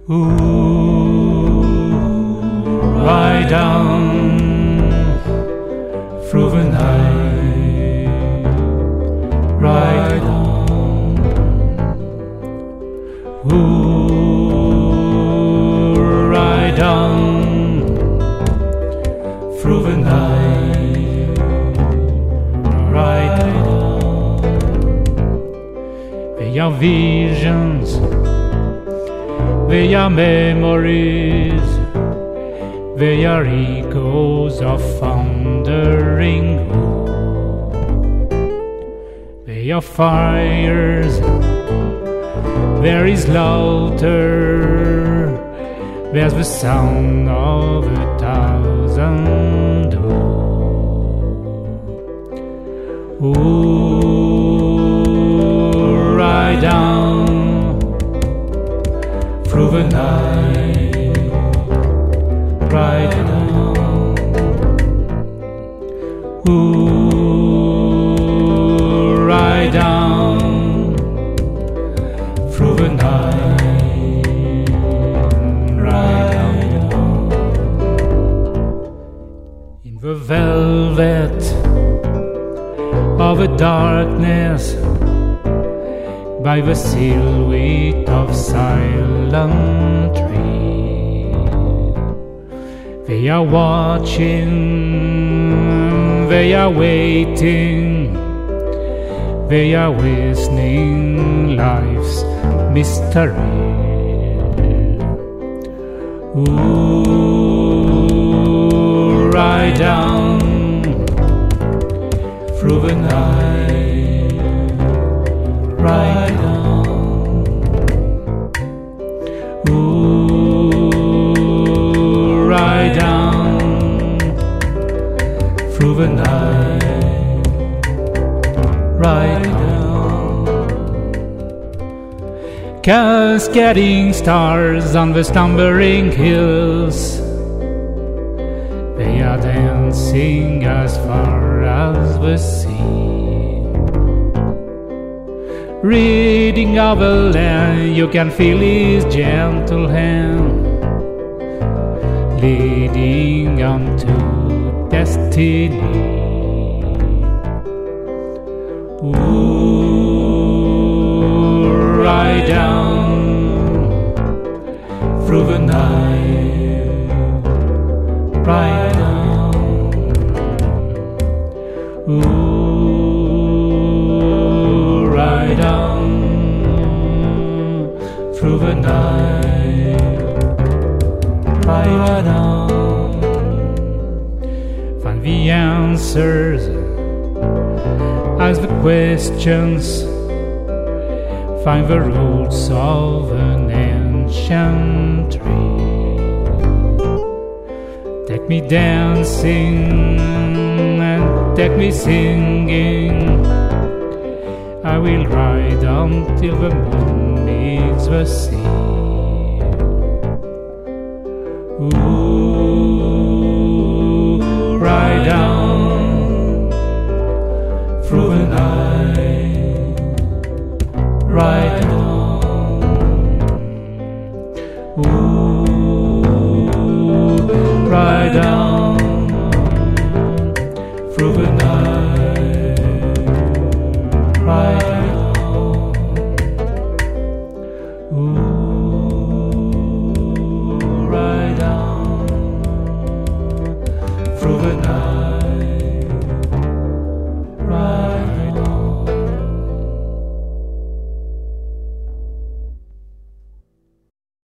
Ooh, ride down through the night, ride on. Ooh, ride down through the night, ride on. They are visions, they are memories, they are echoes of thundering hope. They are fires, there is laughter, there's the sound of 1,000 woes. Ooh, ride down through the night, ride down. Ooh, ride down through the night, ride down. In the velvet of the darkness, by the silhouette of silent trees, they are watching, they are waiting, they are listening life's mystery. Ooh, ride down through the night, ride down. Ooh, ride down through the night, ride down. Cascading stars on the slumbering hills, they are dancing as far as the sea. Reading of a land, you can feel his gentle hand, leading on to destiny. Ooh, ride down through the night, ride down. Ooh, ride down through the night, ride down. Find the answers, ask the questions, find the roots of an ancient tree. Take me dancing and take me singing, I will ride until the moon meets the sea. Ooh, ride down through the night, ride down. Ooh, ride down through the night.